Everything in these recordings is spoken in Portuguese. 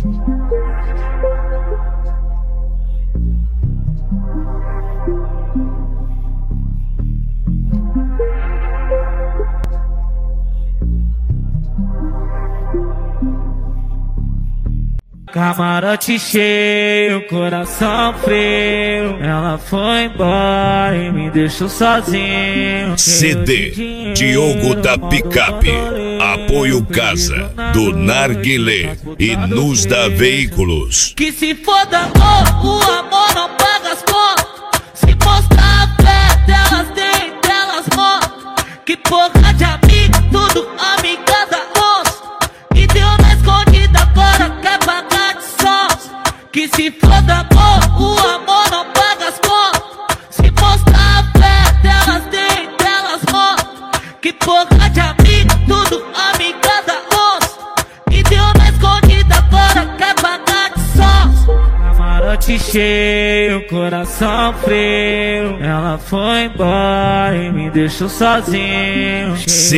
Camarote cheio, coração frio. Ela foi embora e me deixou sozinho. CD Diogo da Picape, Apoio Casa, do Narguilé e Nos da Veículos. Que se foda amor, o amor não paga as contas. Se mostrar a fé delas, tem delas mortas. Que porra de amigo, tudo amiga da onça. E deu na escondida, agora quer pagar de sons. Que se foda amor, o amor não paga as contas. Se mostrar a fé delas, tem delas mortas. Que porra de amigo, tudo amiga da onça. E deu na escondida, agora quer pagar de sons. Camarote cheio, coração frio. Ela foi embora e me deixou sozinho.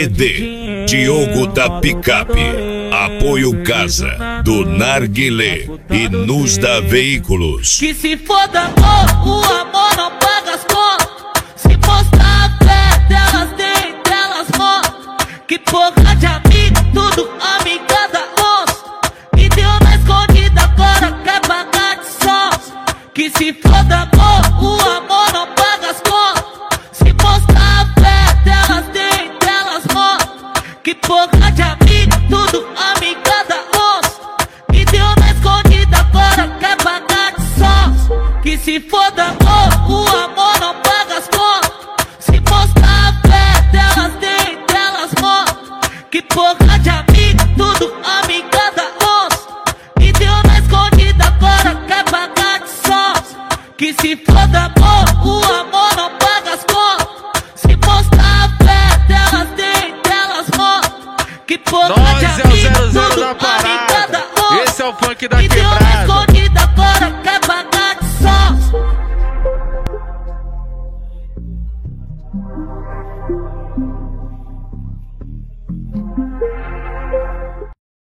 CD Diogo da Picape, Apoio Casa, do Narguilé e Nos da Veículos. Que se foda amor, o amor não paga as contas. Se mostrar a fé delas, tem delas mortas. Que porra de amigo, tudo amiga da onça. E deu na escondida, agora quer pagar de sons. Que se foda amor, o amor não paga as contas. Se mostrar a fé delas, tem delas mortas. Que porra de amigo, tudo amiga da onça. E deu na escondida, agora quer pagar de sons. Que se foda amor, o amor não paga as contas. Se mostrar a fé delas, tem delas mortas. Que porra de amigo, tudo amiga da onça. E deu na escondida, agora quer pagar de sons. Que se foda amor, o amor não paga as contas. Se mostrar a fé delas, tem delas mortas. Que porra de amigo, tudo amiga da onça. Esse é o funk da quebrada.